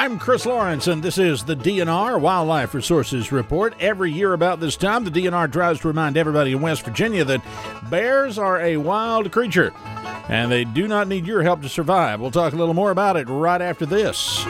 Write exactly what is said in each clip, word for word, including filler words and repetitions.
I'm Chris Lawrence, and this is the D N R Wildlife Resources Report. Every year about this time, the D N R tries to remind everybody in West Virginia that bears are a wild creature, and they do not need your help to survive. We'll talk a little more about it right after this.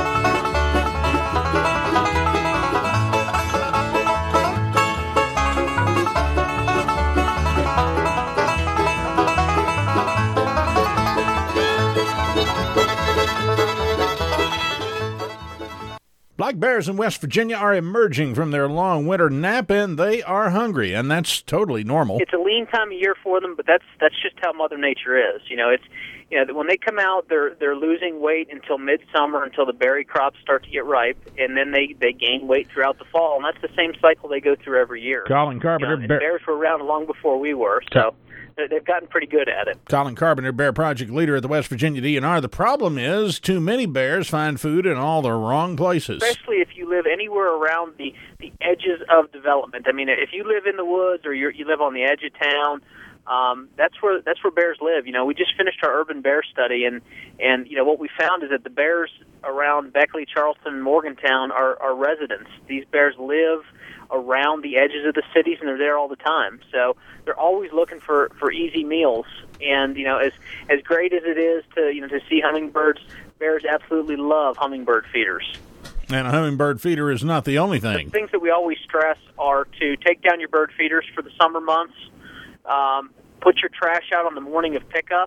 Black bears in West Virginia are emerging from their long winter nap, and they are hungry, and that's totally normal. It's a lean time of year for them, but that's that's just how Mother Nature is. You know, it's you know when they come out, they're they're losing weight until midsummer, until the berry crops start to get ripe, and then they, they gain weight throughout the fall, and that's the same cycle they go through every year. Colin Carpenter, you know, bear- bears were around long before we were, so. They've gotten pretty good at it. Colin Carpenter, Bear Project leader at the West Virginia D N R. The problem is too many bears find food in all the wrong places. Especially if you live anywhere around the, the edges of development. I mean, if you live in the woods or you're, you live on the edge of town, um, that's where that's where bears live. You know, we just finished our urban bear study, and, and you know what we found is that the bears around Beckley, Charleston, and Morgantown are, are residents. These bears live around the edges of the cities, and they're there all the time. So they're always looking for, for easy meals. And, you know, as as great as it is to, you know, to see hummingbirds, bears absolutely love hummingbird feeders. And a hummingbird feeder is not the only thing. The things that we always stress are to take down your bird feeders for the summer months, um, put your trash out on the morning of pickup,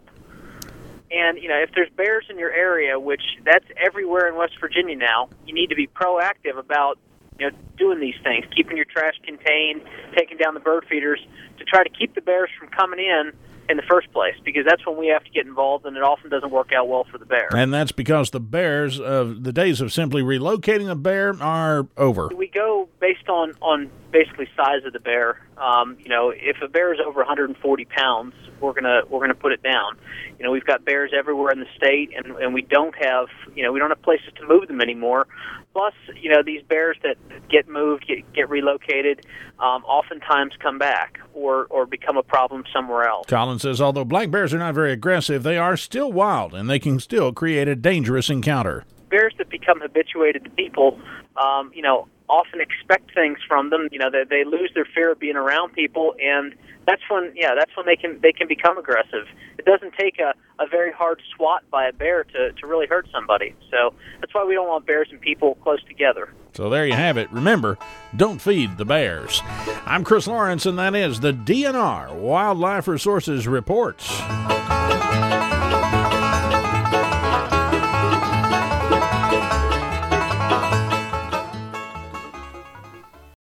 and, you know, if there's bears in your area, which that's everywhere in West Virginia now, you need to be proactive about, you know, doing these things, keeping your trash contained, taking down the bird feeders to try to keep the bears from coming in in the first place, because that's when we have to get involved, and it often doesn't work out well for the bear. And that's because the bears, of the days of simply relocating a bear are over. We go based on, on basically size of the bear. Um, you know, if a bear is over one hundred forty pounds, we're gonna we're gonna put it down. You know, we've got bears everywhere in the state, and, and we don't have you know we don't have places to move them anymore. Plus, you know, these bears that get moved, get, get relocated, um, oftentimes come back or, or become a problem somewhere else. Colin says, although black bears are not very aggressive, they are still wild, and they can still create a dangerous encounter. Bears that become habituated to people, um, you know, often expect things from them. You know, they, they lose their fear of being around people, and that's when, yeah, that's when they can they can become aggressive. It doesn't take a, a very hard swat by a bear to, to really hurt somebody. So that's why we don't want bears and people close together. So there you have it. Remember, don't feed the bears. I'm Chris Lawrence, and that is the D N R Wildlife Resources Report.